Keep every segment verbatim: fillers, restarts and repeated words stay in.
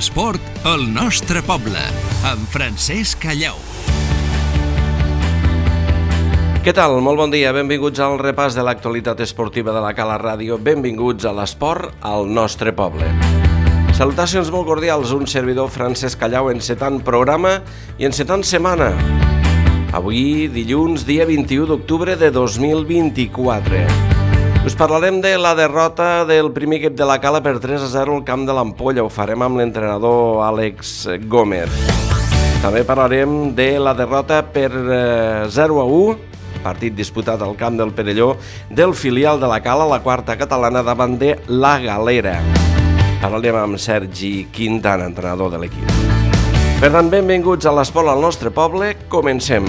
L'esport al nostre poble, amb Francesc Callau. Què tal? Molt bon dia, benvinguts al repàs de l'actualitat esportiva de la Cala Ràdio, benvinguts a l'esport al nostre poble. Salutacions molt cordials, un servidor Francesc Callau encetant programa i encetant setmana. Avui, dilluns, dia vint-i-u d'octubre de dos mil vint-i-quatre. Us parlarem de la derrota del primer equip de la Cala per tres a zero al camp de l'Ampolla. Ho farem amb l'entrenador Àlex Gómez. També parlarem de la derrota per zero a u, partit disputat al camp del Perelló, del filial de la Cala, la quarta catalana, davant de la Galera. Parlarem amb Sergi Quintana, entrenador de l'equip. Per tant, benvinguts a l'esport al nostre poble. Comencem.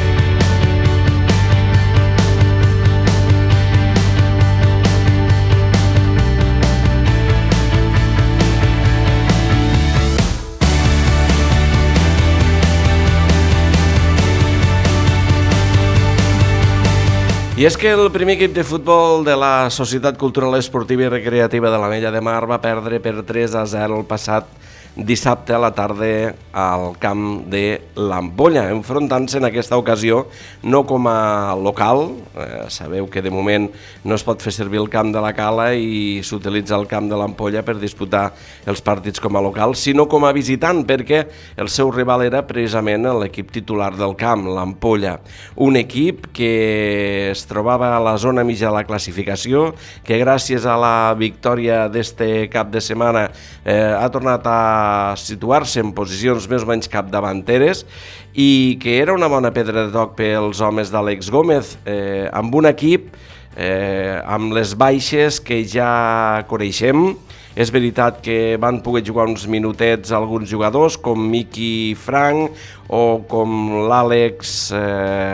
I és que el primer equip de futbol de la Societat Cultural Esportiva i Recreativa de l'Ametlla de Mar va perdre per tres a zero el passat dissabte a la tarda al camp de l'Ampolla, enfrontant-se en aquesta ocasió no com a local, eh, sabeu que de moment no es pot fer servir el camp de la Cala i s'utilitza el camp de l'Ampolla per disputar els partits com a local, sinó com a visitant, perquè el seu rival era precisament l'equip titular del camp, l'Ampolla, un equip que es trobava a la zona mitja de la classificació, que gràcies a la victòria d'este cap de setmana eh, ha tornat a situar-se en posicions més o menys capdavanteres i que era una bona pedra de toc pels homes d'Àlex Gómez, eh, amb un equip eh, amb les baixes que ja coneixem. És veritat que van poder jugar uns minutets alguns jugadors com Miqui Frank o com l'Àlex eh,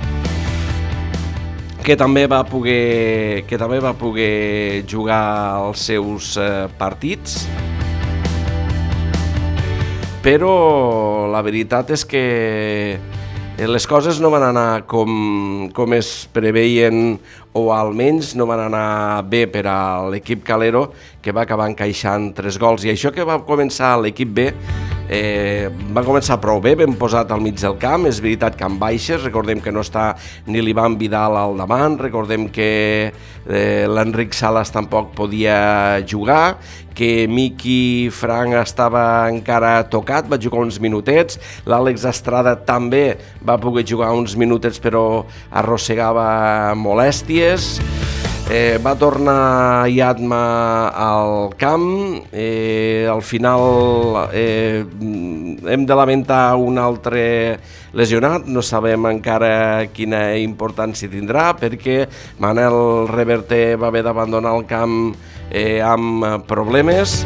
que també va poder que també va poder jugar els seus eh, partits. Però la veritat és que les coses no van anar com, com es preveien, o almenys no van anar bé per a l'equip calero, que va acabar encaixant tres gols. I això que va començar l'equip B, eh, va començar prou bé, ben posat al mig del camp. És veritat que amb baixes, recordem que no està ni l'Ivan Vidal al davant, recordem que eh, l'Enric Salas tampoc podia jugar, que Miqui Frank estava encara tocat, va jugar uns minutets, l'Àlex Estrada també va poder jugar uns minutets però arrossegava molèsties. Eh, va tornar Iatma al camp, eh, al final eh, hem de lamentar un altre lesionat, no sabem encara quina importància tindrà perquè Manel Reverter va haver d'abandonar el camp eh, amb problemes.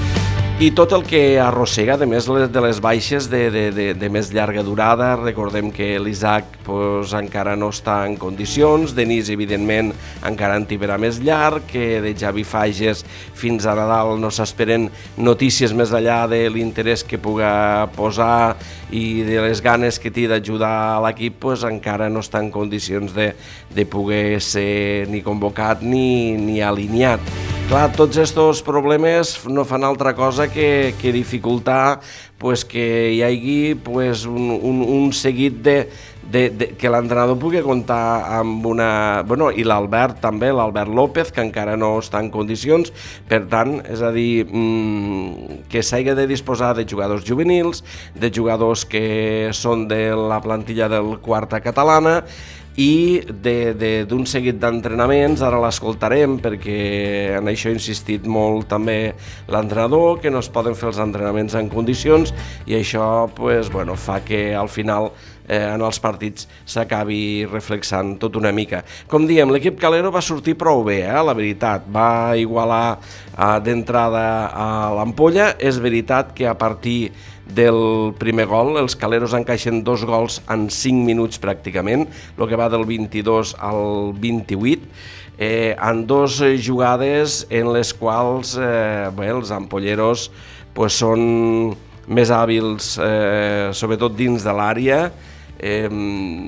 I tot el que arrossega, de més de les baixes de, de, de, de més llarga durada. Recordem que l'Isaac pues, encara no està en condicions, Denis, evidentment, encara en tindrà més llarg, que de Javi Fages fins a Nadal no s'esperen notícies més enllà de l'interès que puga posar i de les ganes que té d'ajudar a l'equip, pues, encara no està en condicions de, de poder ser ni convocat ni, ni alineat. Clar, tots aquests problemes no fan altra cosa que, que dificultar pues, que hi hagi pues, un, un, un seguit de, de, de que l'entrenador pugui comptar amb una... Bueno, i l'Albert també, l'Albert López, que encara no està en condicions. Per tant, és a dir, mmm, que s'hagi de disposar de jugadors juvenils, de jugadors que són de la plantilla del quarta catalana, i d'un seguit d'entrenaments. Ara l'escoltarem perquè en això ha insistit molt també l'entrenador, que no es poden fer els entrenaments en condicions, i això pues, bueno, fa que al final eh, en els partits s'acabi reflexant tot una mica. Com diem, l'equip calero va sortir prou bé, eh, la veritat, va igualar eh, d'entrada a l'Ampolla. És veritat que a partir del primer gol, els caleros encaixen dos gols en cinc minuts pràcticament, el que va del vint-i-dos al vint-i-vuit, eh, en dos jugades en les quals eh, bé, els ampolleros pues, són més hàbils, eh, sobretot dins de l'àrea. Eh,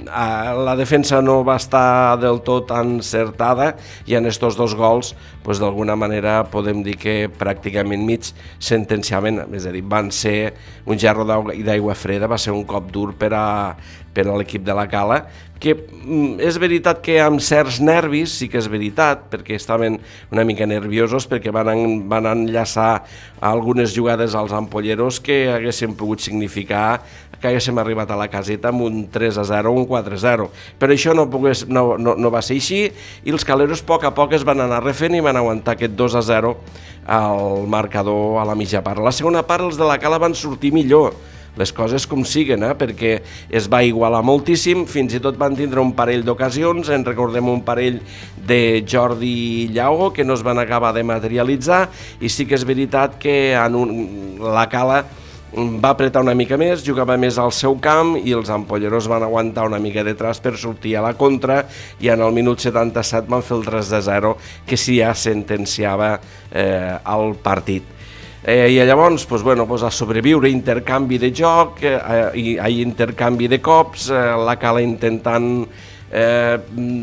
la defensa no va estar del tot encertada i en estos dos gols pues, d'alguna manera podem dir que pràcticament mig sentenciaven, és a dir, van ser un gerro d'aigua freda, va ser un cop dur per a, per a l'equip de la Cala, que és veritat que amb certs nervis, sí que és veritat, perquè estaven una mica nerviosos, perquè van, en, van enllaçar algunes jugades als ampolleros que haguessin pogut significar que haguéssim arribat a la caseta amb un tres a zero o un quatre a zero. Però això no, pogués, no, no, no va ser així i els caleros a poc a poc es van anar refent i van aguantar aquest dos a zero al marcador a la mitja part. A la segona part els de la Cala van sortir millor, les coses com siguen, eh? Perquè es va igualar moltíssim, fins i tot van tindre un parell d'ocasions, en recordem un parell de Jordi Llago que no es van acabar de materialitzar i sí que és veritat que en un, la Cala va apretar una mica més, jugava més al seu camp i els ampolleros van aguantar una mica detrás per sortir a la contra i en el minut setanta-set van fer el tres a zero que sí ja sentenciava eh, el partit. Eh, I llavors, pues, bueno, pues, a sobreviure, intercanvi de joc, eh, i, i intercanvi de cops, eh, la Cala intentant eh,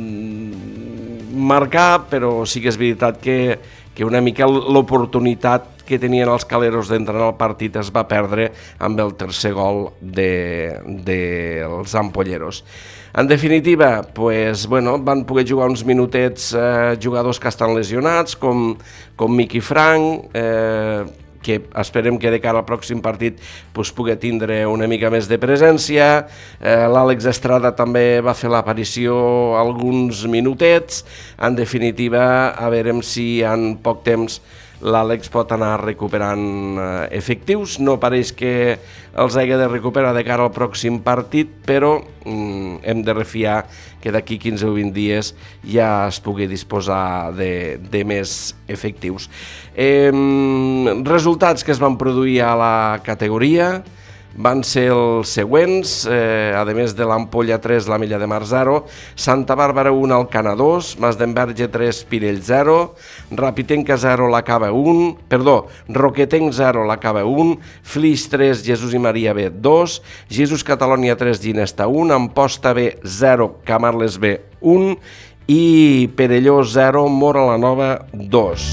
marcar, però sí que és veritat que, que una mica l'oportunitat que tenien els caleros d'entrar al partit es va perdre amb el tercer gol dels de, de ampolleros. En definitiva, pues, bueno, van poder jugar uns minutets eh, jugadors que estan lesionats, com, com Miqui Frank, eh, que esperem que de cara al pròxim partit pues, pugui tindre una mica més de presència. Eh, L'Àlex Estrada també va fer l'aparició alguns minutets. En definitiva, a veure si en poc temps l'Àlex pot anar recuperant eh, efectius. No pareix que els hagi de recuperar de cara al pròxim partit, però mm, hem de refiar que d'aquí quinze o vint dies ja es pugui disposar de, de més efectius. Eh, resultats que es van produir a la categoria van ser els següents, eh, a més de l'Ampolla tres, la Milla de Mar zero, Santa Bàrbara un, Alcana dos, Masdenverge tres, Pirell zero, Rapitenca zero, la Cava un, perdó, Roquetenc zero, la Cava un, Flix tres, Jesús i Maria B dos, Jesús Catalònia tres, Ginesta un, Amposta B zero, Camarles B un i Perelló zero, Mora la Nova dos.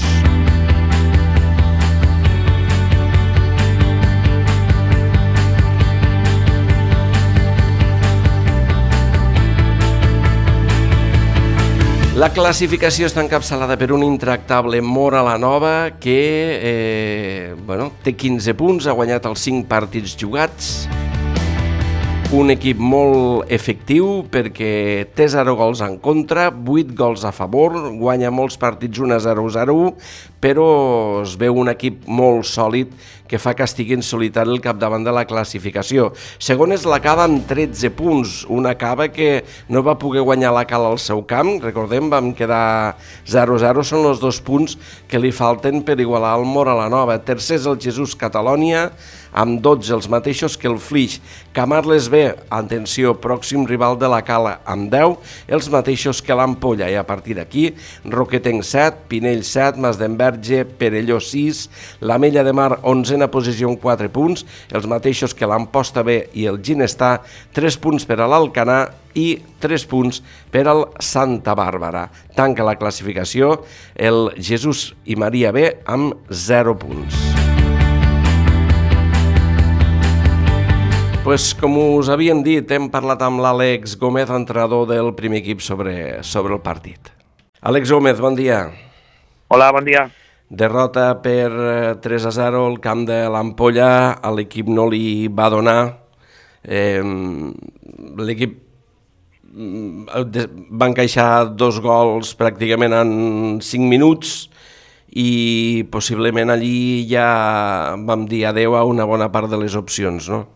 La classificació està encapçalada per un intractable Mora la Nova que eh, bueno, té quinze punts, ha guanyat els cinc partits jugats, un equip molt efectiu perquè té zero gols en contra, vuit gols a favor, guanya molts partits un a zero, zero a u, però es veu un equip molt sòlid que fa que estigui en solitari al capdavant de la classificació. Segon és la Cava amb tretze punts, una Cava que no va poder guanyar la Cala al seu camp, recordem, vam quedar zero a zero, són els dos punts que li falten per igualar el Mora la Nova. Tercer és el Jesús Catalònia, amb dotze, els mateixos que el Flix. Camarles B, atenció, pròxim rival de la Cala, amb deu, els mateixos que l'Ampolla. I a partir d'aquí, Roquetenc set, Pinell set, Masdenverge, Perelló sis, la Mella de Mar onzena posició amb quatre punts, els mateixos que l'Amposta B i el Ginestà, tres punts per a l'Alcanar i tres punts per al Santa Bàrbara. Tanca la classificació el Jesús i Maria B amb zero punts. Pues, com us havíem dit, hem parlat amb l'Àlex Gómez, entrenador del primer equip, sobre, sobre el partit. Àlex Gómez, bon dia. Hola, bon dia. Derrota per tres a zero al camp de l'Ampolla, a l'equip no li va donar. Eh, l'equip va encaixar dos gols pràcticament en cinc minuts i possiblement allí ja vam dir adeu a una bona part de les opcions, no?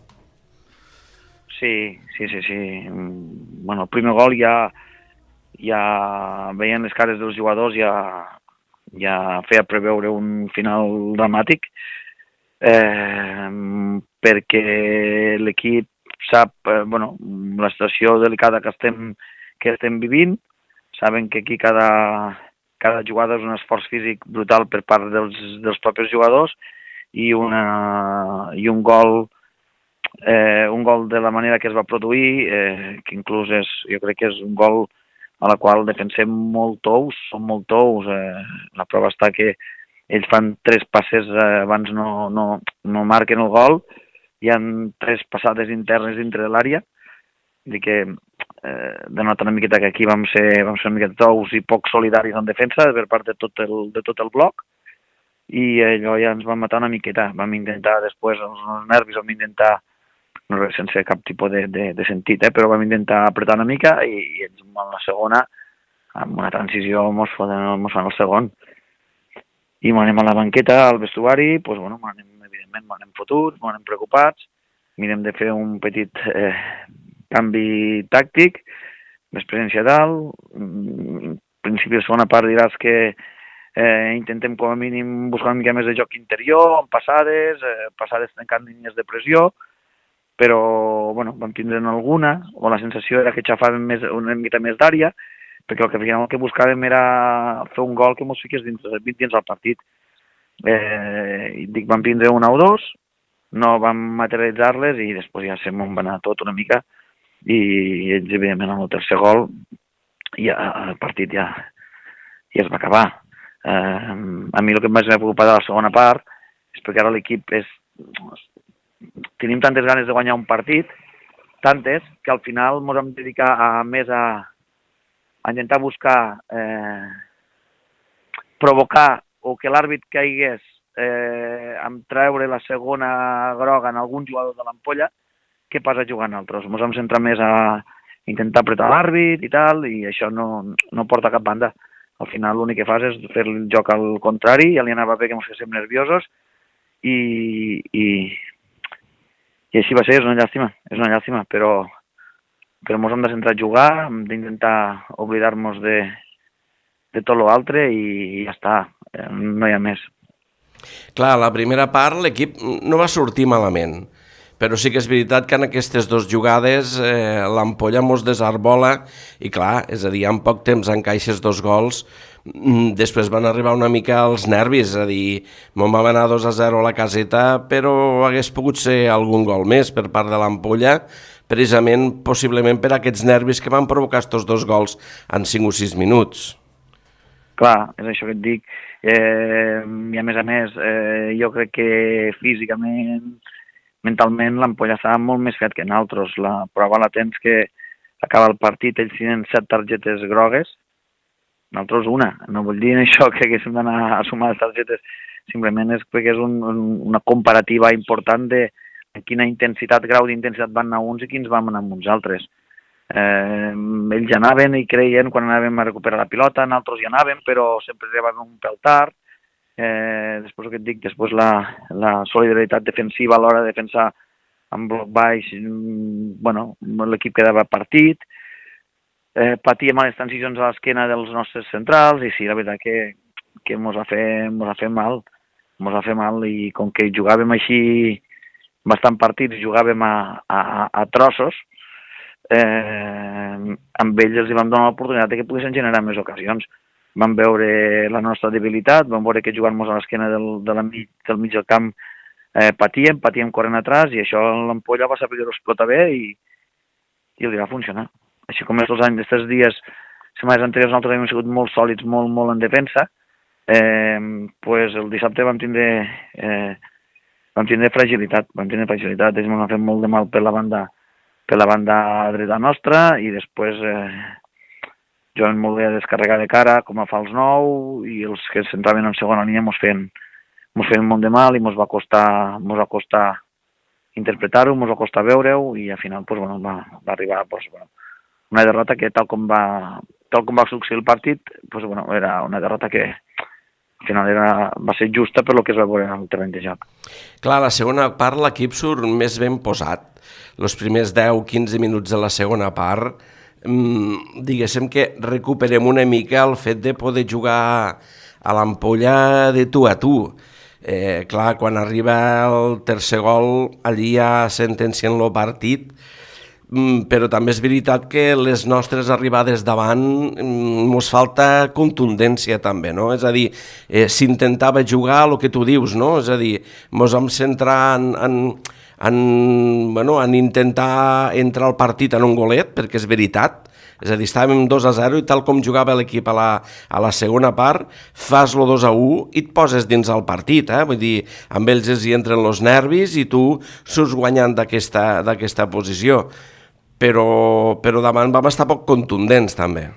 Sí, sí, sí, sí. Bueno, el primer gol ja, ja veien les cares dels jugadors, ja, ja feia preveure un final dramàtic, eh, perquè l'equip sap, eh, bueno, la situació delicada que estem, que estem vivint, saben que aquí cada, cada jugada és un esforç físic brutal per part dels, dels propis jugadors i, una, i un gol eh, un gol de la manera que es va produir, eh, que inclús és, jo crec que és un gol a la qual defensem molt tous, som molt tous. Eh, la prova està que ells fan tres passes eh, abans no, no, no marquen el gol, hi ha tres passades internes dintre de l'àrea, dir que eh, denota una miqueta que aquí vam ser, vam ser una miqueta tous i poc solidaris en defensa per part de tot el, de tot el bloc, i allò ja ens vam matar una miqueta. Vam intentar després, els, els nervis, vam intentar, no res, sense cap tipus de, de, de sentit, eh, però vam intentar apretar una mica i, i ells en la segona, amb una transició, mos fan, mos fan el segon. I m'anem a la banqueta, al vestuari, doncs, bueno, m'anem, evidentment, m'anem fotuts, m'anem preocupats, mirem de fer un petit eh, canvi tàctic, més presència dalt, en principi de segona part diràs que eh, intentem com a mínim buscar una mica més de joc interior, amb passades, eh, passades tancant línies de pressió, però, bueno, vam tindre'n alguna, o la sensació era que xafàvem més, una mica més d'àrea, perquè el que, el que buscàvem era fer un gol que mos fiqués dins, dins el partit. Eh, dic, vam tindre una o dos, no vam materialitzar-les i després ja se m'ho va anar tot una mica i ells, evidentment, en el tercer gol ja, el partit ja, ja es va acabar. Eh, a mi el que em vaig preocupar de la segona part és perquè ara l'equip és... Tenim tantes ganes de guanyar un partit, tantes, que al final ens vam dedicar a més a, a intentar buscar eh, provocar o que l'àrbit caigués eh, amb treure la segona groga en algun jugador de l'ampolla que pas a jugar en altres. Ens vam centrar més a intentar apretar l'àrbit i tal, i això no, no porta a cap banda. Al final l'únic que fas és fer el joc al contrari, ja li anava bé que ens féssim nerviosos i... i I així va ser, és una llàstima, és una llàstima, però, però ens hem de centrar a jugar, hem d'intentar oblidar-nos de, de tot l'altre i, i ja està, no hi ha més. Clar, la primera part l'equip no va sortir malament, però sí que és veritat que en aquestes dues jugades eh, l'ampolla mos desarbola i clar, és a dir, en poc temps encaixes dos gols. Després van arribar una mica els nervis, és a dir, me'n vam anar dos a zero a la caseta, però hagués pogut ser algun gol més per part de l'ampolla, precisament, possiblement per aquests nervis que van provocar estos dos gols en cinc o sis minuts. Clar, és això que et dic, eh, i a més a més, eh, jo crec que físicament, mentalment, l'ampolla estava molt més fet que nosaltres. La prova la tens que acaba el partit, ells tenen set targetes grogues, nosaltres una. No vull dir això que haguéssim d'anar a sumar les targetes, simplement és perquè és un, un, una comparativa important de quina intensitat, grau d'intensitat van anar uns i quins van anar amb uns altres. Eh, ells anaven i creien quan anàvem a recuperar la pilota, nosaltres hi anàvem, però sempre arribaven un pèl tard. Eh, després el que et dic, després la, la solidaritat defensiva a l'hora de defensar amb bloc baix, bueno, l'equip quedava partit, eh, patíem a les transicions a l'esquena dels nostres centrals i sí, la veritat que, que mos va fer, mos va fer mal, mos va fer mal i com que jugàvem així bastant partits, jugàvem a, a, a trossos, eh, amb ells els vam donar l'oportunitat de que poguessin generar més ocasions. Vam veure la nostra debilitat, vam veure que jugant-nos a l'esquena del, de la mig, del mig del camp eh, patíem, patíem corrent atrás i això l'ampolla va saber explotar bé i, i li va funcionar. Així com els anys, aquests dies, setmanes anteriors, nosaltres hem sigut molt sòlids, molt, molt en defensa, eh, pues el dissabte vam tindre, eh, vam tindre fragilitat, vam tindre fragilitat, ells m'han fet molt de mal per la banda, per la banda dreta nostra i després... Eh, jo em volia descarregar de cara com a fals nou i els que s'entraven en segona línia mos feien, mos feien molt de mal i mos va costar, mos va costar interpretar-ho, mos va costar veure-ho i al final pues, bueno, va, va arribar pues, bueno, una derrota que tal com va, tal com va succeir el partit pues, bueno, era una derrota que al final era, va ser justa per lo que es va veure en el terreny de joc. Clar, la segona part l'equip surt més ben posat. Els primers deu a quinze minuts de la segona part Mm, diguéssim que recuperem una mica el fet de poder jugar a l'ampolla de tu a tu. Eh, clar, quan arriba el tercer gol, allí ja sentencien el partit, mm, però també és veritat que les nostres arribades davant mm, ens falta contundència també, no? És a dir, eh, s'intentava jugar el que tu dius, no? És a dir, ens vam centrar en... en han, bueno, han intentat entrar al partit en un golet, perquè és veritat, és a dir, estàvem dos a zero i tal com jugava l'equip a, la, a la segona part, fas lo dos a u i et poses dins el partit, eh? Vull dir, amb ells hi entren els nervis i tu surts guanyant d'aquesta d'aquesta posició. Però, però davant vam estar poc contundents, també.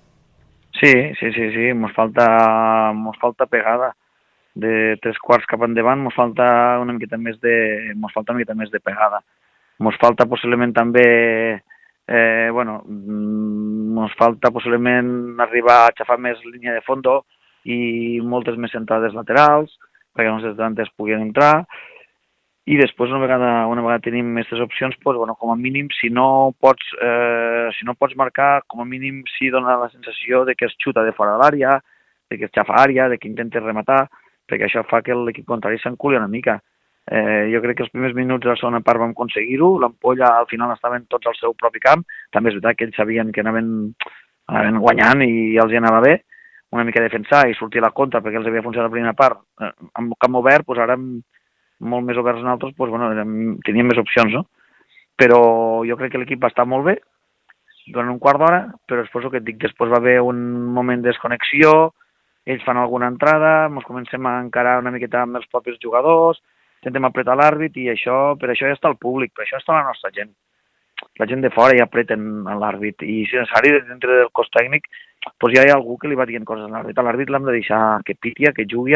Sí, sí, sí, sí, mos falta, mos falta pegada. De tres quarts cap endavant mos falta una miqueta més de, mos falta una miqueta més de pegada. Mos falta possiblement també Eh, bueno, ens falta possiblement arribar a xafar més línia de fondo i moltes més entrades laterals perquè els estudiantes puguin entrar i després una vegada, una vegada tenim aquestes opcions, pues, bueno, com a mínim si no pots eh, si no pots marcar, com a mínim sí dona la sensació de que es xuta de fora de l'àrea, de que es xafa àrea, de que intentes rematar, perquè això fa que l'equip contrari s'enculi una mica. Eh, jo crec que els primers minuts de la segona part vam aconseguir-ho, l'Ampolla al final estaven tots al seu propi camp, també és veritat que ells sabien que anaven, anaven guanyant i els hi anava bé, una mica defensar i sortir a la contra perquè els havia funcionat la primera part, eh, amb camp obert, doncs ara molt més oberts nosaltres, doncs, bueno, érem, teníem més opcions, no? Però jo crec que l'equip va estar molt bé durant un quart d'hora, però després el que et dic, després va haver un moment de desconnexió, ells fan alguna entrada, ens comencem a encarar una miqueta amb els propis jugadors, intentem apretar l'àrbit i això, per això ja està el públic, per això està la nostra gent. La gent de fora ja apreten l'àrbit i si necessari dintre del cos tècnic doncs ja hi ha algú que li va dient coses a l'àrbit. A l'àrbit l'hem de deixar que pitia, que jugui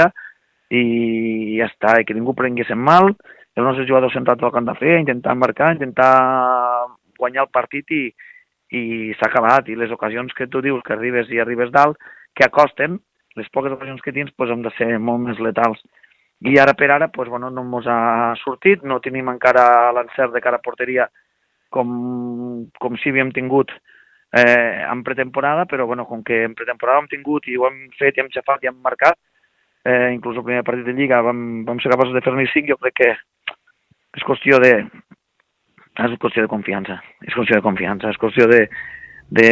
i ja està, i que ningú prengués en mal, els nostres jugadors centrats el que han de fer, intentar marcar, intentar guanyar el partit i, i s'ha acabat. I les ocasions que tu dius que arribes i arribes dalt, que acosten, les poques ocasions que tens doncs hem de ser molt més letals. I ara per ara doncs, bueno, no ens ha sortit, no tenim encara l'encert de cara a porteria com, com si havíem tingut eh, en pretemporada, però bueno, com que en pretemporada hem tingut i ho hem fet i hem xafat i hem marcat, eh, inclús el primer partit de Lliga vam, vam ser capaços de fer-ne cinc, jo crec que és qüestió de és qüestió de confiança, és qüestió de confiança, és qüestió de, de,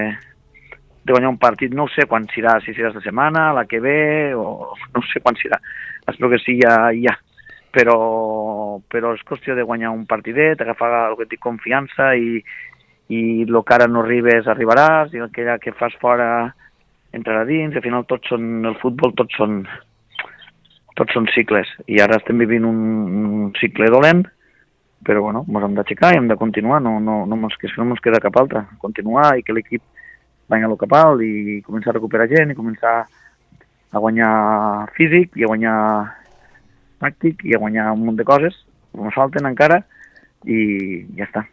de guanyar un partit, no sé quan serà, si serà esta setmana, la que ve, o no sé quan serà. Espero que sí ja, ja. Però, però és qüestió de guanyar un partidet, agafar el que et dic confiança i, i el que ara no arribes arribaràs i el que, que fas fora entrarà dins. Al final tots són, el futbol tots són, tots són cicles i ara estem vivint un, un cicle dolent, però bueno, ens hem d'aixecar i hem de continuar, no, no, no, ens, no ens queda cap altra, continuar i que l'equip vagi a lo cap alt i començar a recuperar gent i començar a guanyar físic i a guanyar tàctic i a guanyar un munt de coses que ens falten encara i ja està.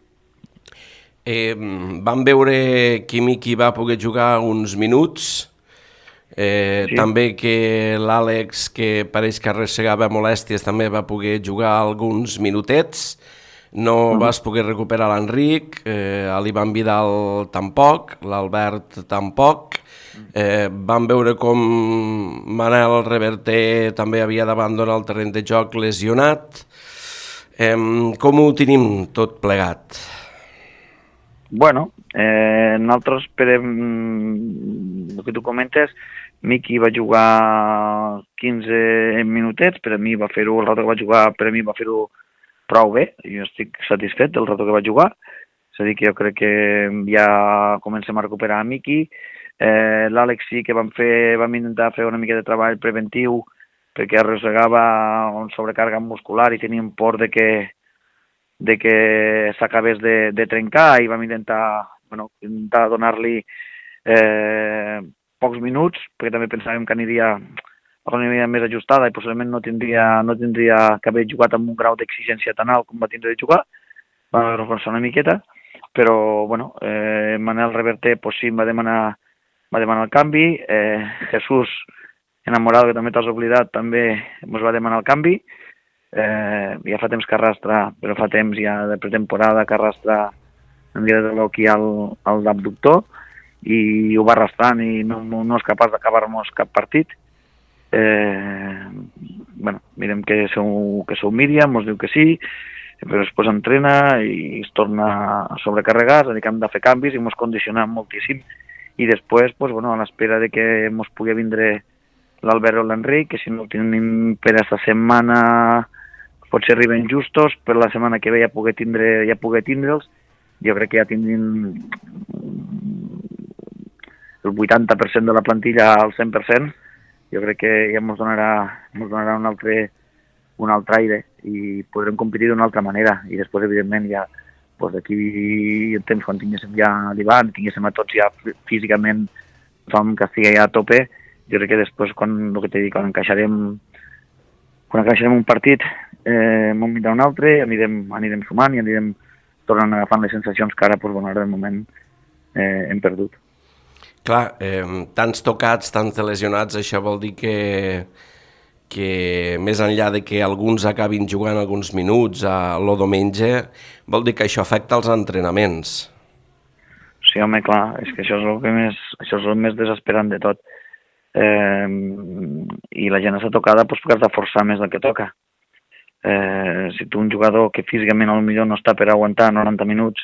Eh, vam veure que Miki va poder jugar uns minuts, eh, sí. També que l'Àlex, que pareix que arrossegava molèsties, també va poder jugar alguns minutets. No mm. vas poder recuperar l'Enric, eh, l'Ivan Vidal tampoc, l'Albert tampoc. Eh, vam veure com Manel Reverter també havia d'abandonar el terreny de joc lesionat. Eh, com ho tenim tot plegat? Bueno, eh, nosaltres esperem el que tu comentes. Miki va jugar quinze minutets, per a mi va fer-ho, el rato que va jugar per a mi va fer-ho prou bé, jo estic satisfet del rato que va jugar, és a dir que jo crec que ja comencem a recuperar a Miki. Eh, L'Àlex sí que vam, fer, vam intentar fer una mica de treball preventiu perquè arrossegava una sobrecàrrega muscular i teníem por de que, de que s'acabés de, de trencar i vam intentar, bueno, intentar donar-li eh, pocs minuts perquè també pensàvem que aniria una mica més ajustada i possiblement no tindria, no tindria que haver jugat amb un grau d'exigència tan alt com va tindre de jugar, va reforçar una miqueta, però bueno, eh, Manel Reverter pues, sí, va demanar va demanar el canvi, eh, Jesús Enamorado, que també t'has oblidat, també ens va demanar el canvi, eh, ja fa temps que arrastra, però fa temps ja de pretemporada que arrastra en dia de l'oqui al, al abductor i ho va arrastrant i no, no és capaç d'acabar-nos cap partit. Eh, bueno, mirem que sou, que sou Míriam, ens diu que sí, però després entrena i es torna a sobrecarregar, és a dir que hem de fer canvis i ens condiciona moltíssim. I després, pues, bueno, a l'espera de que ens pugui vindre l'Albert o l'Enric, que si no el tenim per aquesta setmana potser arriben justos, per la setmana que ve ja poder tindre, ja poder tindre'ls. Jo crec que ja tindrem el vuitanta per cent de la plantilla al cent per cent. Jo crec que ja ens donarà, ens donarà un altre, un altre aire i podrem competir d'una altra manera. I després, evidentment, ja doncs d'aquí en temps, quan tinguéssim ja l'Ivan, tinguéssim a tots ja físicament tothom que estigui ja a tope, jo crec que després, quan, el que t'he dit, quan encaixarem, quan encaixarem un partit, eh, un mitjà un altre, anirem, anirem sumant i anirem tornant agafant les sensacions que ara, doncs, bueno, ara de moment eh, hem perdut. Clar, eh, tants tocats, tants lesionats, això vol dir que, que més enllà de que alguns acabin jugant alguns minuts a lo diumenge, vol dir que això afecta els entrenaments. Sí, home, clar, és que això és el, que més, això és el més desesperant de tot. Eh, I la gent està tocada doncs, perquè has de forçar més del que toca. Eh, si tu un jugador que físicament potser no està per aguantar noranta minuts,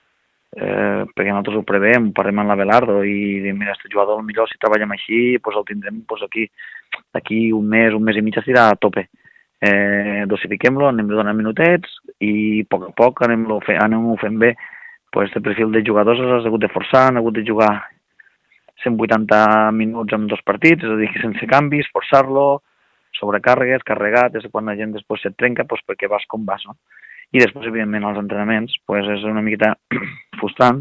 eh, perquè nosaltres ho preveiem, parlem amb l'Abelardo i diem, mira, aquest jugador potser si treballem així, doncs el tindrem doncs, aquí, aquí un mes, un mes i mig estirà a tope. Eh, dosifiquem-lo, anem donant minutets i a poc a poc anem-ho fent, anem fent bé. Pues este perfil de jugadors has hagut de forçar, han hagut de jugar cent vuitanta minuts en dos partits, és a dir, que sense canvis, forçar-lo, sobrecàrregues, carregat, és quan la gent després se't trenca pues, perquè vas com vas, no? I després, evidentment, als entrenaments pues, és una miqueta frustrant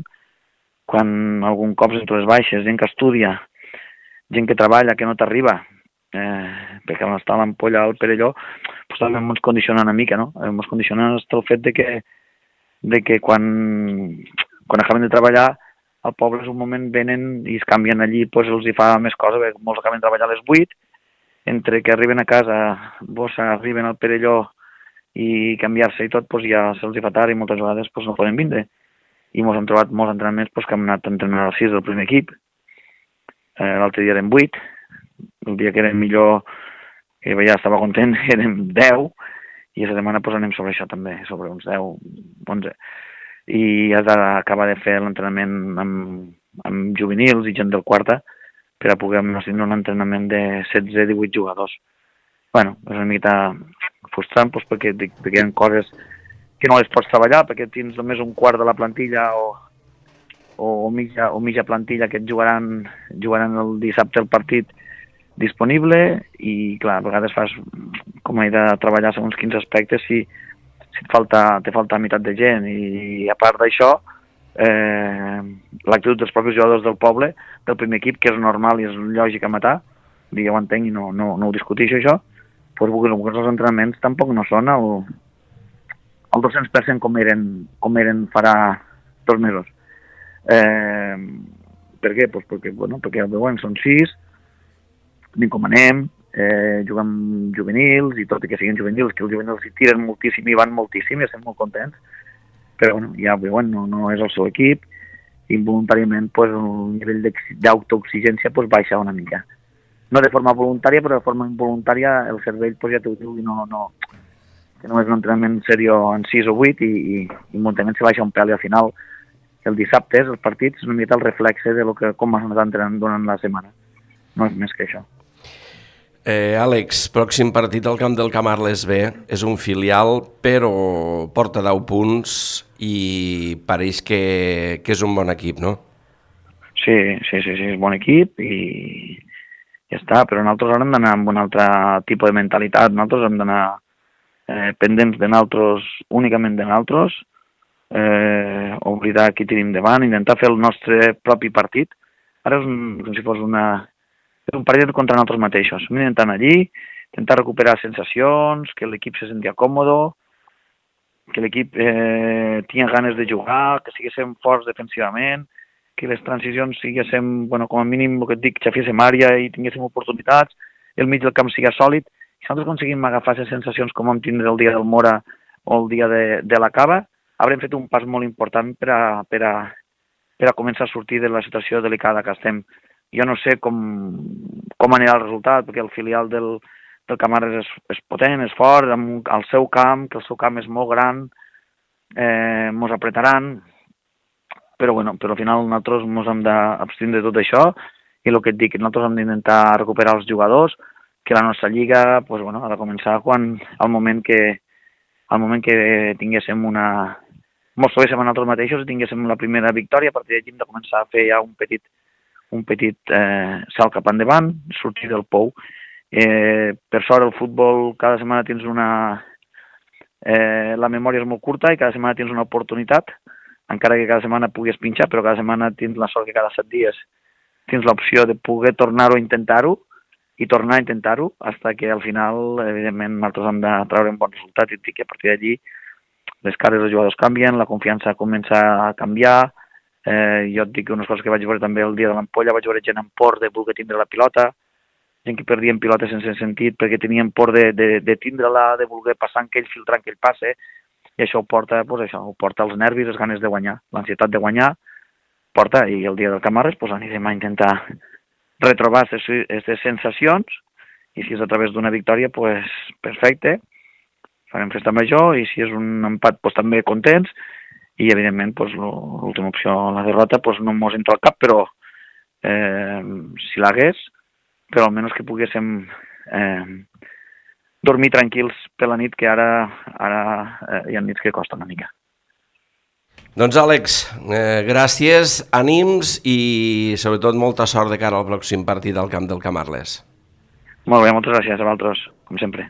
quan algun cop entre les baixes, gent que estudia, gent que treballa, que no t'arriba, eh, perquè on està l'ampolla al Perelló, pues, també ens condiciona una mica, no? Ens condiciona el fet de que de que quan, quan acaben de treballar al poble és un moment venen i es canvien allí, doncs els hi fa més cosa, perquè molts acaben de treballar a les vuit, entre que arriben a casa, bossa, arriben al Perelló i canviar-se i tot, doncs ja se'ls hi fa tard i moltes vegades doncs no poden vindre. I ens hem trobat molts entrenaments doncs, que hem anat a entrenar al sis del primer equip, eh, l'altre dia eren vuit, el dia que érem millor, que ja estava content, érem deu, i aquesta setmana pues, anem sobre això també, sobre uns deu, onze. I has d'acabar de fer l'entrenament amb, amb juvenils i gent del quarta per a poder tindre un entrenament de setze a divuit jugadors. Bueno, és una mica frustrant pues, perquè, perquè hi ha coses que no les pots treballar perquè tens només un quart de la plantilla o, o, o, mitja, o mitja plantilla que et jugaran, jugaran el dissabte el partit disponible i, clar, a vegades fas com he de treballar segons quins aspectes si, si et falta, te falta meitat de gent i, a part d'això eh, l'actitud dels propis jugadors del poble, del primer equip, que és normal i és lògic a matar, jo ho entenc i no, no, no ho discuteixo això, doncs els entrenaments tampoc no són el, el dos-cents per cent com eren, com eren farà dos mesos. Eh, per què? Pues perquè, bueno, perquè veuen, són sis, anem com anem, eh, juguem juvenils i tot i que siguin juvenils, que els juvenils hi tiren moltíssim i van moltíssim i estem molt contents, però bueno, ja veuen, no, no és el seu equip i involuntàriament pues, el nivell d'autoexigència pues, baixa una mica. No de forma voluntària, però de forma involuntària el cervell pues, ja t'ho diu i no, no, que no és un entrenament seriós en sis o vuit i, i, i involuntàriament se baixa un pèl i al final el dissabte, els partits, és una mica el reflexe de lo que, com has anat entrenant durant la setmana. No és més que això. Eh, Àlex, pròxim partit al camp del Camarles B, és un filial, però porta deu punts i pareix que, que és un bon equip, no? Sí, sí, sí, sí, és bon equip i ja està, però nosaltres haurem d'anar amb un altre tipus de mentalitat, nosaltres hem d'anar eh, pendents de nosaltres, únicament de nosaltres, eh, oblidar qui tenim davant, intentar fer el nostre propi partit. Ara és un, com si fos una... és un partit contra nosaltres mateixos. Hem d'intentar anar allí, intentar recuperar sensacions, que l'equip se sentia còmode, que l'equip eh, tinga ganes de jugar, que siguéssim forts defensivament, que les transicions siguéssim, bueno, com a mínim, el que et dic, xafiéssim àrea i tinguéssim oportunitats, el mig del camp sigui sòlid. Si nosaltres aconseguim agafar les sensacions com vam tindre el dia del Mora o el dia de, de la Cava, haurem fet un pas molt important per a, per a, per a començar a sortir de la situació delicada que estem. Jo no sé com, com anirà el resultat, perquè el filial del, del Camarles és, és potent, és fort, amb el seu camp, que el seu camp és molt gran, eh, mos apretaran, però, bueno, però al final nosaltres ens hem d'abstindre de tot això i el que et dic, nosaltres hem d'intentar recuperar els jugadors, que la nostra lliga pues, bueno, ha de començar quan, al moment que, al moment que tinguéssim una... mos trobéssim a nosaltres mateixos i tinguéssim la primera victòria, a partir d'aquí hem de començar a fer ja un petit, un petit eh, salt cap endavant, sortir del pou. Eh, per sort, el futbol, cada setmana tens una... Eh, la memòria és molt curta i cada setmana tens una oportunitat, encara que cada setmana puguis pinxar, però cada setmana tens la sort que cada set dies tens l'opció de poder tornar-ho a intentar-ho i tornar a intentar-ho, fins que al final, evidentment, nosaltres hem de treure un bon resultat i que a partir d'allí les cares dels jugadors canvien, la confiança comença a canviar. Eh, jo et dic unes coses que vaig veure també el dia de l'ampolla, vaig veure gent amb por de voler tindre la pilota, gent que perdien pilota sense sentit perquè tenien por de, de, de tindre-la, de voler passar en aquell, filtrar en aquell passe, i això ho porta, pues això, ho porta els nervis, les ganes de guanyar, l'ansietat de guanyar, porta, i el dia del Camarles pues, anirem a intentar retrobar aquestes sensacions, i si és a través d'una victòria, pues, perfecte, farem festa major, i si és un empat, pues, també contents, i evidentment pues, l'última opció, la derrota, pues, no mos entra al cap, però eh, si l'hagués, però almenys que poguéssim eh, dormir tranquils per la nit, que ara, ara eh, hi ha nits que costa una mica. Doncs Àlex, eh, gràcies, ànims i sobretot molta sort de cara al pròxim partit al camp del Camarles. Molt bé, moltes gràcies a vosaltres, com sempre.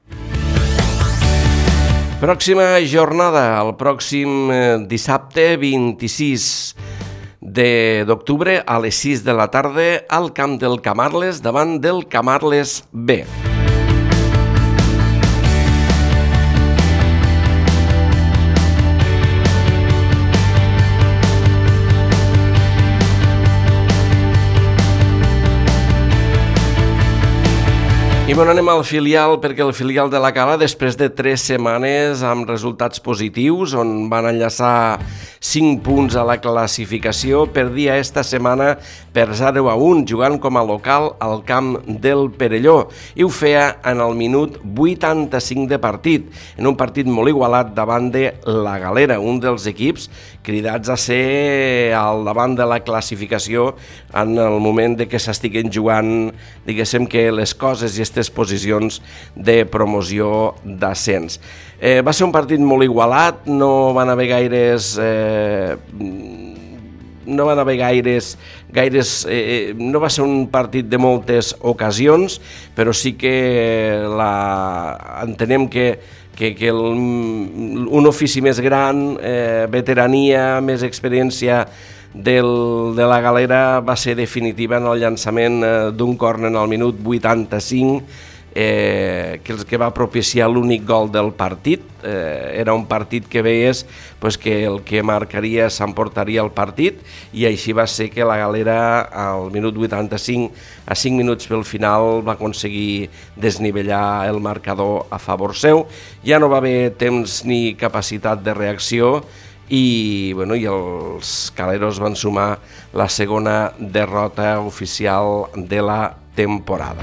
Pròxima jornada, el pròxim dissabte vint-i-sis d'octubre a les sis de la tarda al camp del Camarles davant del Camarles B. I bon, anem al filial, perquè el filial de la Cala, després de tres setmanes amb resultats positius, on van enllaçar cinc punts a la classificació, perdia esta setmana per zero a un, jugant com a local al camp del Perelló. I ho feia en el minut vuitanta-cinc de partit, en un partit molt igualat davant de la Galera, un dels equips cridats a ser al davant de la classificació en el moment de que s'estiguen jugant, diguéssim que les coses i aquestes posicions de promoció d'ascens. Eh, va ser un partit molt igualat, no van haver gaires... Eh, no van haver gaires... gaires eh, no va ser un partit de moltes ocasions, però sí que la, entenem que que, que el, un ofici més gran, eh, veterania, més experiència del, de la Galera va ser definitiva en el llançament eh, d'un córner al minut vuitanta-cinc, eh, que, que va propiciar l'únic gol del partit. Eh, era un partit que veies pues, que el que marcaria s'emportaria el partit, i així va ser que la Galera al minut vuitanta-cinc, a cinc minuts pel final, va aconseguir desnivellar el marcador a favor seu. Ja no va haver temps ni capacitat de reacció, i, bueno, i els caleros van sumar la segona derrota oficial de la temporada.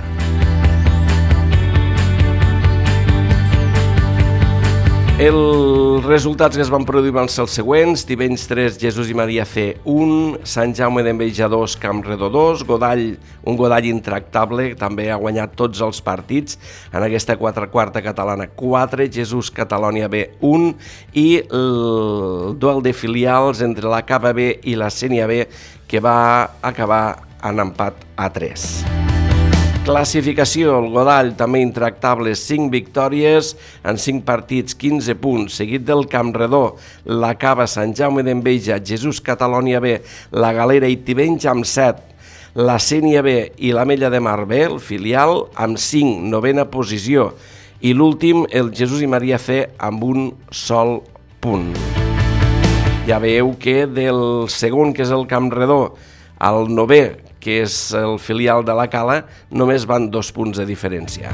Els resultats que es van produir van ser els següents: Tivenys tres, Jesús i Maria C un, Sant Jaume d'Enveja dos, Campredó dos, Godall, un Godall intractable, també ha guanyat tots els partits en aquesta quatre quarta catalana quatre, Jesús Catalònia B un, i el duel de filials entre la Cava B i la Sénia B, que va acabar en empat a tres. Classificació: el Godall, també intractable, cinc victòries en cinc partits, quinze punts, seguit del Campredó, la Cava, Sant Jaume d'Enveja, Jesús Catalònia B, la Galera i Tivenys amb set, la Sénia B i l'Ametlla de Mar B, el filial, amb cinc, novena posició, i l'últim, el Jesús i Maria C, amb un sol punt. Ja veieu que del segon, que és el Campredó, al novè, que és el filial de la Cala, només van dos punts de diferència.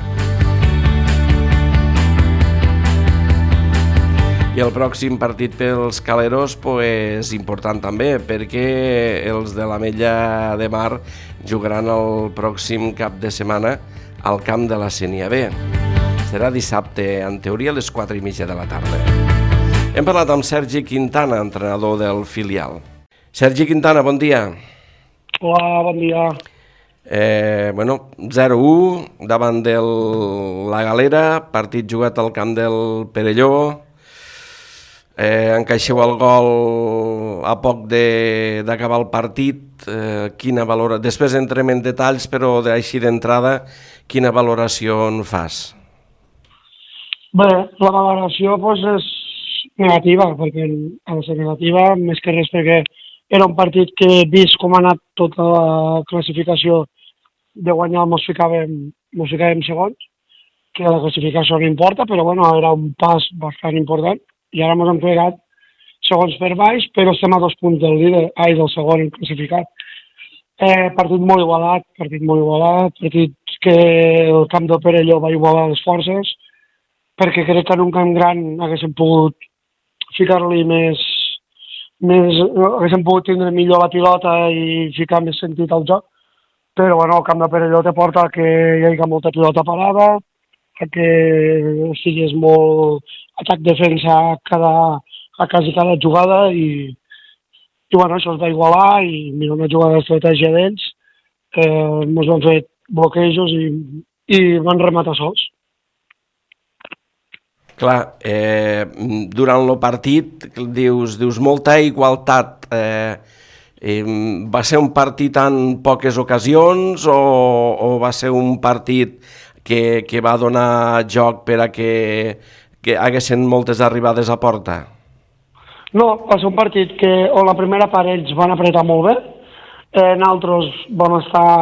I el pròxim partit pels caleros, pues, important també, perquè els de l'Ametlla de Mar jugaran el pròxim cap de setmana al camp de la Sénia B. Serà dissabte, en teoria, a les quatre i mitja de la tarda. Hem parlat amb Sergi Quintana, entrenador del filial. Sergi Quintana, bon dia. Hola, bon dia. Eh, bueno, zero a u davant de la Galera, partit jugat al camp del Perelló. Eh, encaixeu el gol a poc d'acabar el partit. Eh, quina valora... Després entrem en detalls, però així d'entrada, quina valoració en fas? Bé, la valoració doncs, és negativa, perquè ha de ser negativa, més que res perquè era un partit que, vist com ha anat tota la classificació de guanyar, mos ficàvem, mos ficàvem segons, que la classificació no importa, però bueno, era un pas bastant important, i ara ens hem plegat segons per baix, però estem a dos punts del líder, ai, del segon classificat. Eh, partit molt igualat, partit molt igualat, partit que el camp del Perelló va igualar les forces, perquè crec que en un camp gran haguéssim pogut ficar-li més, més, haguéssim pogut tindre millor la pilota i ficar més sentit al joc, però bueno, el camp de Perelló te porta que hi hagi molta pilota parada, que siguis molt atac-defensa a, cada, a quasi cada jugada i, i bueno, això es va igualar i mira, una jugada d'estratègia d'ells, eh, ens van fer bloquejos i, i van rematar sols. Clar, eh, durant el partit dius, dius molta igualtat. Eh, eh, va ser un partit en poques ocasions o, o va ser un partit que, que va donar joc per a que, que haguessin moltes arribades a porta? No, va ser un partit que on la primera part ells van apretar molt bé, eh, nosaltres vam estar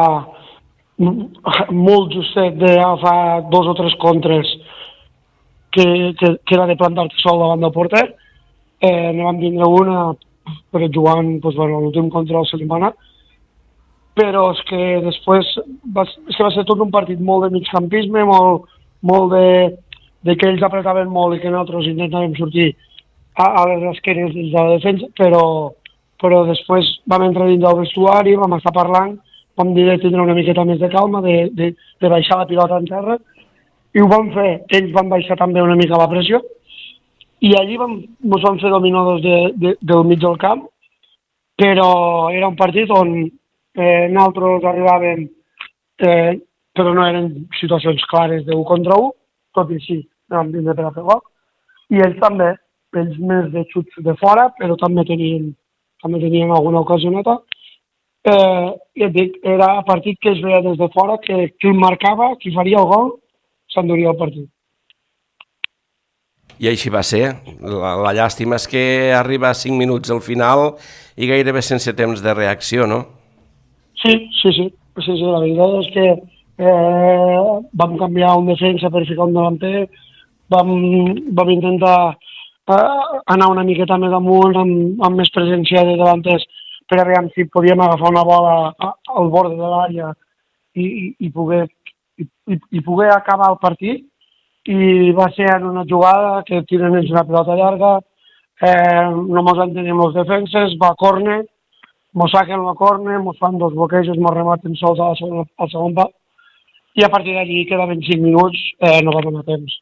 molt justet d'agafar dos o tres contres que, que, que era de plantar-te sol davant del porter. Eh, ne vam tindre una, però jugant, doncs, bueno, l'últim control se li va anar. Però és que després va, és que va ser tot un partit molt de migcampisme, molt, molt de, de que ells apretaven molt i que nosaltres intentàvem sortir a, a les esquenes de la defensa, però, però després vam entrar dins del vestuari, vam estar parlant, vam dir de tindre una miqueta més de calma, de, de, de baixar la pilota en terra, i ho vam fer. Ells van baixar també una mica la pressió, i allí vam, ens vam fer dominadors de, de, del mig del camp, però era un partit on eh, nosaltres arribàvem, eh, però no eren situacions clares de u contra u, tot i així vam vindre per a fer gol, i ells també, ells més de xuts de fora, però també tenien, també tenien alguna ocasioneta. Eh, i et dic, era un partit que es veia des de fora, que qui el marcava, qui faria el gol, s'enduria el partit. I així va ser. La, la llàstima és que arriba a cinc minuts al final i gairebé sense temps de reacció, no? Sí, sí, sí. sí, sí la veritat és que eh, vam canviar un defensa per ficar un delanter, vam, vam intentar eh, anar una miqueta més amunt, amb, amb més presència de delanters, per a veure si podíem agafar una bola al bord de l'àrea i, i, i, poder, i, i, i poder acabar el partit. I va ser en una jugada que tiren ells una pilota llarga, eh, no mos entenem els defenses, va a córner, mos saquen la córner, mos fan dos bloquejos, mos rematen sols a la segona, al segon pal, i a partir d'allí quedaven cinc minuts, eh, no va donar temps.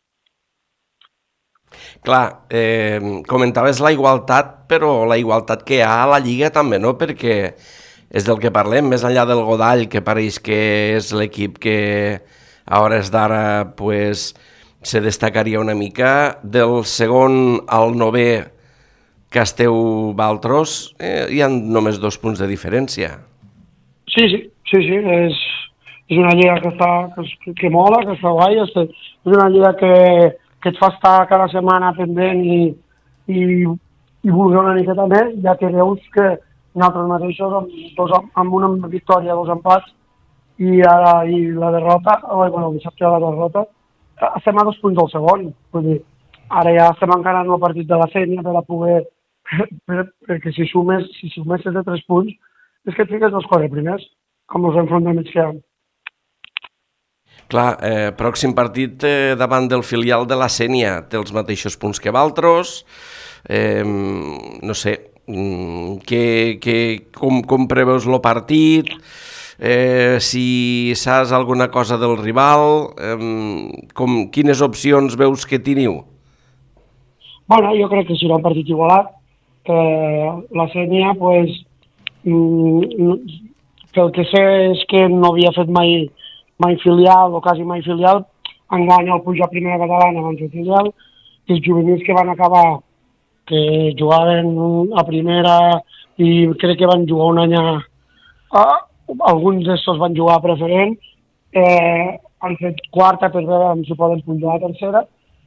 Clar, eh, comentaves la igualtat, però la igualtat que hi ha a la Lliga també, no? Perquè és del que parlem, més enllà del Godall, que pareix que és l'equip que a hores d'ara pues, se destacaria una mica, del segon al novè que esteu valtros, eh, hi ha només dos punts de diferència. Sí, sí, sí, sí, és, és una lliga que, està, que, que mola, que està guai, és, és una lliga que, que et fa estar cada setmana pendent i, i, i voler una miqueta més, ja que veus que nosaltres mateixos, amb, dos, amb una victòria, dos empats, i ara i la derrota, bueno, el dissabte la derrota, estem a dos punts del segon. Vull dir, ara ja estem encara en el partit de la Sénia per a poder, per, perquè si sumes, si sumesses de tres punts, és que et fiques els quatre primers, com els enfrontaments que hi ha. Clar, eh, pròxim partit eh, davant del filial de la Sénia, té els mateixos punts que Valtros, eh, no sé, que, que, com, com preveus el partit, eh, si saps alguna cosa del rival, eh, com, quines opcions veus que teniu? Bueno, jo crec que serà un partit igualat, que la Sénia, pues, pel que sé és que no havia fet mai, mai filial o quasi mai filial, enganya el pujar a primera catalana abans de filial, i els juvenils que van acabar, que jugaven a primera i crec que van jugar un any a... a alguns d'estos van jugar a preferent, eh, han fet quarta per veure si poden pujar a tercera,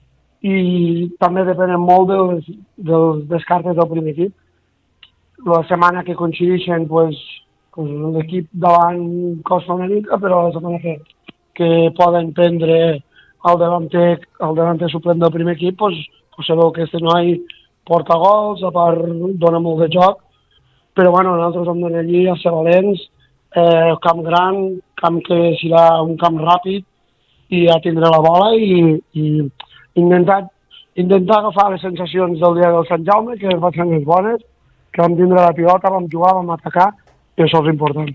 i també depenen molt dels, dels descartes del primer equip. La setmana que coincideixen, pues, pues l'equip davant costa una mica, però la setmana que, que poden prendre el davanter, el davanter suplent del primer equip, pues, pues sabeu que este noi porta gols, a part dona molt de joc, però bueno, nosaltres hem d'anar allí a ser valents, eh, camp gran, camp que serà un camp ràpid, i a tindre la bola i, i intentar, intentar agafar les sensacions del dia del Sant Jaume, que van ser les bones, que vam tindre la pilota, vam jugar, vam atacar, i això és important.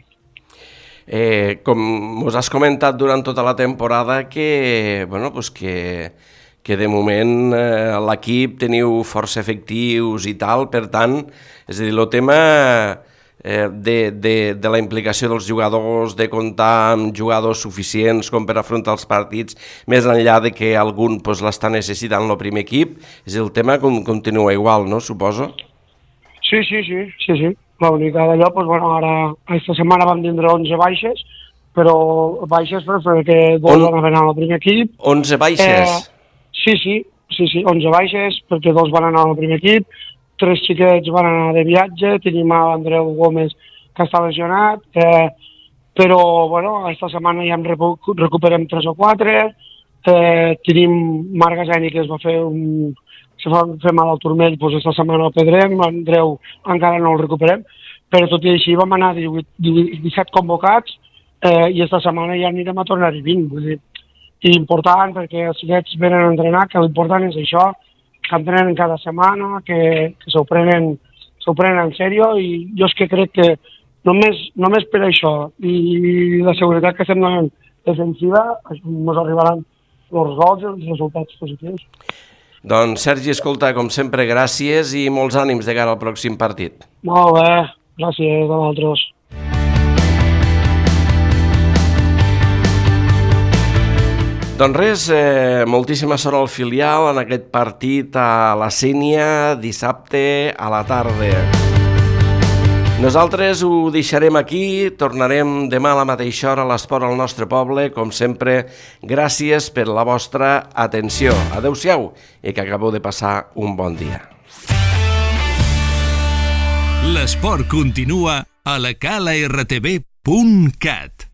Eh, com us has comentat durant tota la temporada que, bueno, pues que, que de moment eh, l'equip teniu força efectius i tal, per tant, és a dir, el tema eh, de, de, de la implicació dels jugadors, de comptar amb jugadors suficients com per afrontar els partits, més enllà de que algun pues, l'està necessitant el primer equip, és el tema com continua igual, no? Suposo? Sí, sí, sí, sí, sí. L'única d'allò, doncs, bueno, ara, aquesta setmana vam tindre onze baixes, però baixes perquè dos On... van anar al primer equip. onze baixes? Eh, sí, sí, sí, sí, onze baixes, perquè dos van anar al primer equip, tres xiquets van anar de viatge, tenim a l'Andreu Gómez que està lesionat, eh, però, bueno, aquesta setmana ja en recuperem tres o quatre, eh, tenim Marc Gaseni que es va fer un... si fa fer mal al turmell, doncs aquesta setmana el pedrem, l'Andreu encara no el recuperem, però tot i així vam anar divuit, divuit, disset convocats eh, i aquesta setmana ja anirem a tornar-hi vint, vull dir, i important perquè els xiquets venen a entrenar, que l'important és això, que entrenen cada setmana, que, que s'ho prenen, s'ho prenen en sèrio, i jo és que crec que només, només per això i la seguretat que estem donant defensiva ens arribaran els gols i els resultats positius. Doncs, Sergi, escolta, com sempre, gràcies i molts ànims de cara al pròxim partit. Molt bé, gràcies a vosaltres. Doncs res, eh, moltíssima sort al filial en aquest partit a la Sénia dissabte a la tarda. Nosaltres ho deixarem aquí, tornarem demà a la mateixa hora a l'Esport al nostre poble. Com sempre, gràcies per la vostra atenció. Adéu-siau i que acabeu de passar un bon dia. L'esport continua a la cala r t v punt cat.